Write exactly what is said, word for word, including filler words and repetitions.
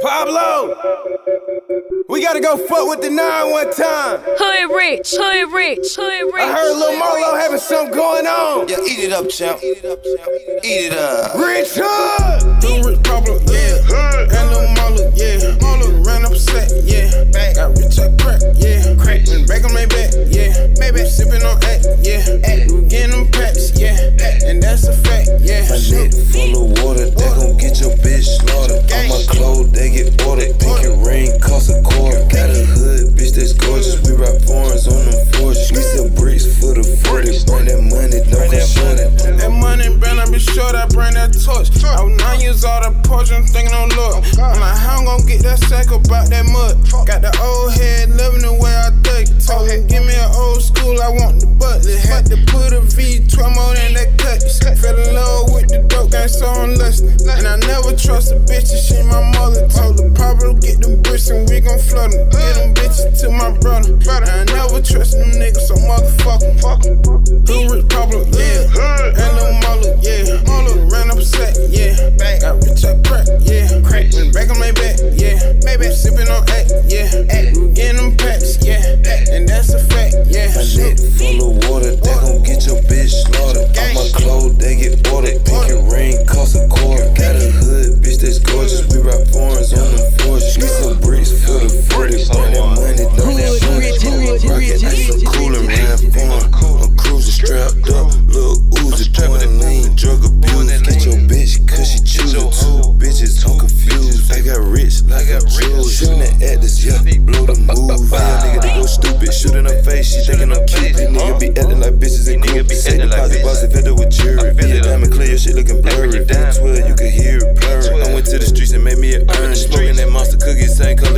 Pablo, we gotta go fuck with the nine one time. Hood rich, hood rich, hood rich. I heard Lil Marlo having something going on. Yeah, eat it up, champ. Eat it up, champ. Eat it up. Rich Hood. Too rich, Pablo, yeah. And Lil Marlo, yeah. Marlo ran up a set, yeah. Got rich like crack, yeah. Crack. Went back on my back, yeah. Baby, sipping on act, yeah. We getting them packs, yeah. And that's a fact, yeah. My neck full of water, they gon' get your bitch slaughtered. All my clothes, they get ordered. Think it rain, cost a quarter. Got a hood, bitch, that's gorgeous. We rock foreigns on them forges. We sell bricks for the forty. Burn that money, don't come short it. That money brand, I be short, I bring that torch. I was nine years old, I porch, I'm thinking on luck. I'm like, how I'm gon' get that sack about that mud? Got the old head, loving the way I think. Told him, give me an old school, I want the butler. Had to put a V twelve more in that cut. Fell in love with the dope gang, so I'm lustin'. And I never trust a bitch, and she my mother. Told her, Pablo, get them bricks and we gon' flood them. Get them bitches to my brother. And I never trust them niggas, so motherfucker. Too rich, Pablo, yeah. And Lil Marlo, yeah. Marlo ran up a set, yeah. Got rich like crack, yeah. Went back on my back, yeah. Baby, sipping on act, yeah. We getting them packs, yeah. And that's a fact, yeah. My neck full of water, they gon' get your bitch slaughtered. All my clothes, they get ordered. Think it rain, cost a quarter. Got a hood, bitch, that's gorgeous. We rock foreigns on them forges. We sell bricks for the forty. Burn that money, don't that short. Rocket ice so cool and ran foreign. I'm cruising strapped up, Lil Uzi doing lean, drug abuse. Get your bitch, cause she choosing two bitches. I'm confused. I got rich like I chose. Shooting at actors, yeah, blow the move. Yeah, nigga, they go stupid. Shoot in her face, she thinking I'm cute. These niggas be acting like bitches and groupies. Say deposit box, if it with jury. Be a diamond clear, your shit looking blurry. twelve, you can hear it blurry. I went to the streets and made me an urn. Smoking that monster cookie, same color